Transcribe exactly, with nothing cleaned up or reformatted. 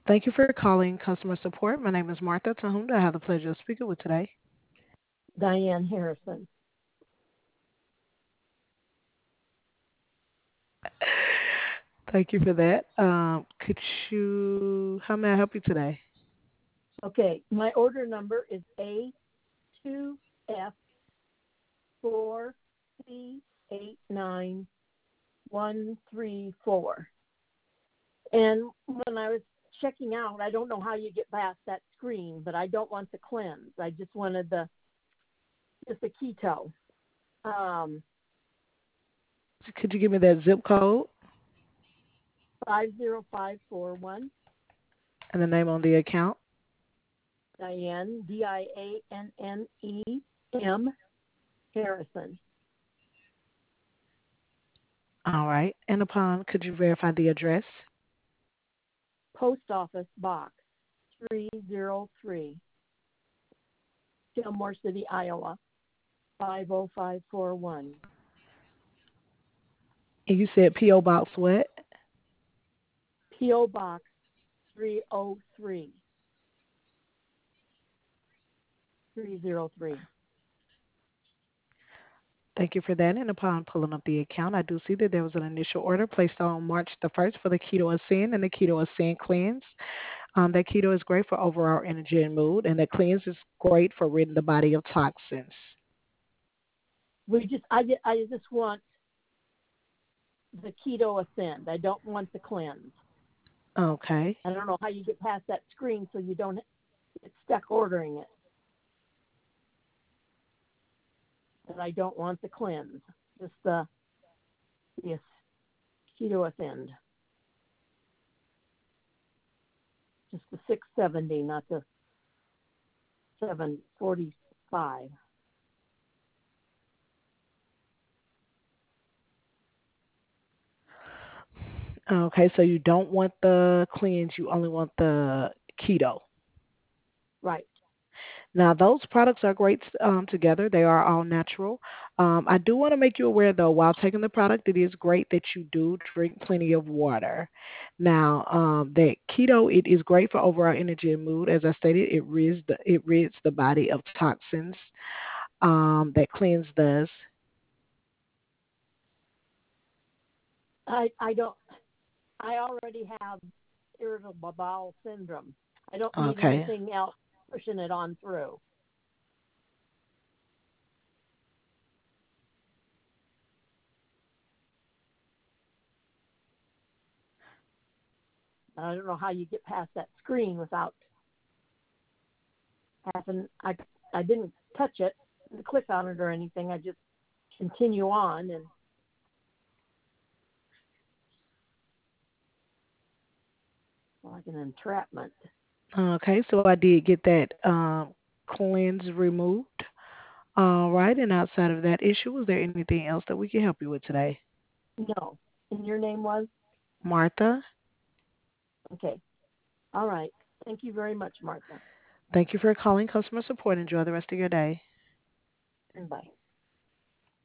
Thank you for calling customer support. My name is Martha, to whom do I have the pleasure of speaking with today? Diane Harrison. Thank you for that. Um, could you, how may I help you today? Okay, my order number is A two F four C eight nine one three four. And when I was checking out, I don't know how you get past that screen, but I don't want the cleanse. I just wanted the just the keto. Um, Could you give me that zip code five zero five four one. and the name on the account? Diane D I A N N E M Harrison. All right. And upon, could you verify the address? Post Office Box three zero three, Gilmore City, Iowa five oh five four one. And you said P O. Box what? P O. Box three oh three, three oh three. Thank you for that. And upon pulling up the account, I do see that there was an initial order placed on March the first for the Keto Ascend and the Keto Ascend Cleanse. Um, that keto is great for overall energy and mood, and the cleanse is great for ridding the body of toxins. We just I just, I just want the keto ascend. I don't want the cleanse. Okay. I don't know how you get past that screen so you don't get stuck ordering it. But I don't want the cleanse. Just the yes, keto ascend. Just the six seventy, not the seven forty-five. Okay, so you don't want the cleanse, you only want the keto. Right. Now, those products are great um, together. They are all natural. Um, I do want to make you aware, though, while taking the product, it is great that you do drink plenty of water. Now, um, that keto, it is great for overall energy and mood. As I stated, it rids the, it rids the body of toxins. Um, that cleanse does. I I don't I already have irritable bowel syndrome. I don't need Okay. anything else pushing it on through. I don't know how you get past that screen without having. I I didn't touch it, click on it or anything. I just continue on, and like an entrapment. Okay, so I did get that um, cleanse removed. All right, and outside of that issue, was there anything else that we can help you with today? No. And your name was? Martha, Okay. All right. Thank you very much, Martha. thank you for calling customer support. Enjoy the rest of your day. And bye.